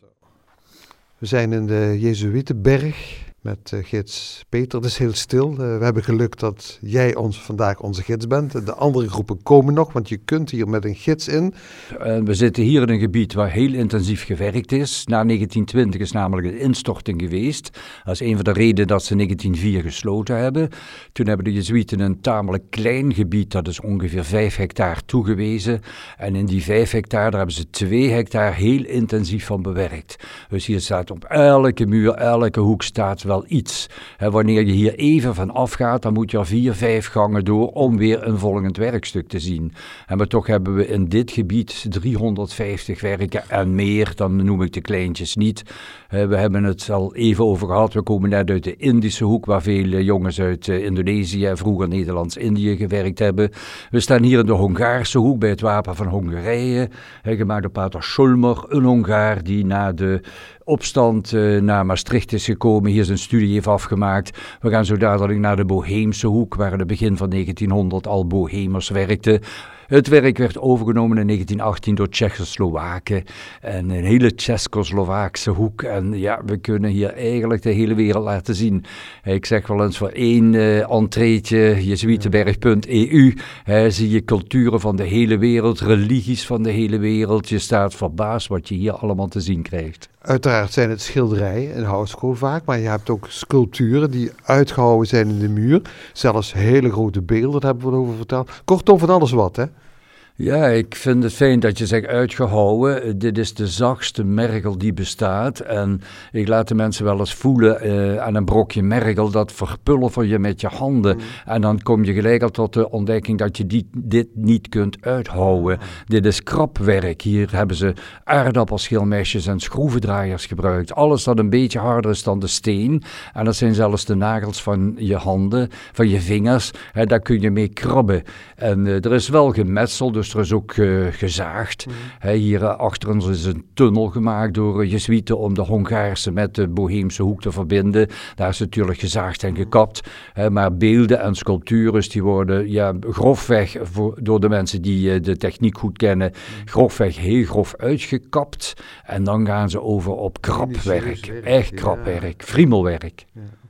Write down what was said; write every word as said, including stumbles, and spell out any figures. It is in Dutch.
We zijn in de Jezuïetenberg met uh, gids Peter. Het is heel stil. Uh, we hebben geluk dat jij ons vandaag onze gids bent. De andere groepen komen nog, want je kunt hier met een gids in. Uh, we zitten hier in een gebied waar heel intensief gewerkt is. Na negentien twintig is namelijk een instorting geweest. Dat is een van de redenen dat ze negentien vier gesloten hebben. Toen hebben de Jezuïeten een tamelijk klein gebied, dat is ongeveer vijf hectare, toegewezen. En in die vijf hectare, daar hebben ze twee hectare heel intensief van bewerkt. Dus hier staat op elke muur, elke hoek staat wel iets. He, wanneer je hier even van afgaat, dan moet je er vier, vijf gangen door om weer een volgend werkstuk te zien. En maar toch hebben we in dit gebied driehonderdvijftig werken en meer, dan noem ik de kleintjes niet. He, we hebben het al even over gehad, we komen net uit de Indische hoek, waar veel jongens uit uh, Indonesië en vroeger Nederlands-Indië gewerkt hebben. We staan hier in de Hongaarse hoek, bij het wapen van Hongarije, he, gemaakt door pater Schulmer, een Hongaar die na de opstand uh, naar Maastricht is gekomen, hier zijn studie heeft afgemaakt. We gaan zo dadelijk naar de Boheemse hoek, waar in het begin van negentienhonderd al Bohemers werkten. Het werk werd overgenomen in negentien achttien door Tsjechoslowaken en een hele Tsjechoslowaakse hoek. En ja, we kunnen hier eigenlijk de hele wereld laten zien. Ik zeg wel eens voor één uh, entreetje, jezuïetenberg punt e u, hè, zie je culturen van de hele wereld, religies van de hele wereld. Je staat verbaasd wat je hier allemaal te zien krijgt. Uiteraard zijn het schilderijen en houtskool vaak, maar je hebt ook sculpturen die uitgehouwen zijn in de muur. Zelfs hele grote beelden, daar hebben we over verteld. Kortom, van alles wat, hè? Ja, ik vind het fijn dat je zegt uitgehouwen. Dit is de zachtste mergel die bestaat. En ik laat de mensen wel eens voelen uh, aan een brokje mergel, dat verpulver je met je handen. Mm. En dan kom je gelijk al tot de ontdekking dat je die, dit niet kunt uithouwen. Mm. Dit is krapwerk. Hier hebben ze aardappelschilmesjes en schroevendraaiers gebruikt. Alles dat een beetje harder is dan de steen. En dat zijn zelfs de nagels van je handen, van je vingers. En daar kun je mee krabben. En uh, er is wel gemetseld, dus er is ook uh, gezaagd. Mm. He, hier uh, achter ons is een tunnel gemaakt door uh, Jezuïeten om de Hongaarse met de Boheemse hoek te verbinden. Daar is natuurlijk gezaagd en gekapt. He, maar beelden en sculptures die worden ja, grofweg voor, door de mensen die uh, de techniek goed kennen, mm. grofweg heel grof uitgekapt. En dan gaan ze over op krapwerk. Echt krapwerk, ja. Friemelwerk. Ja.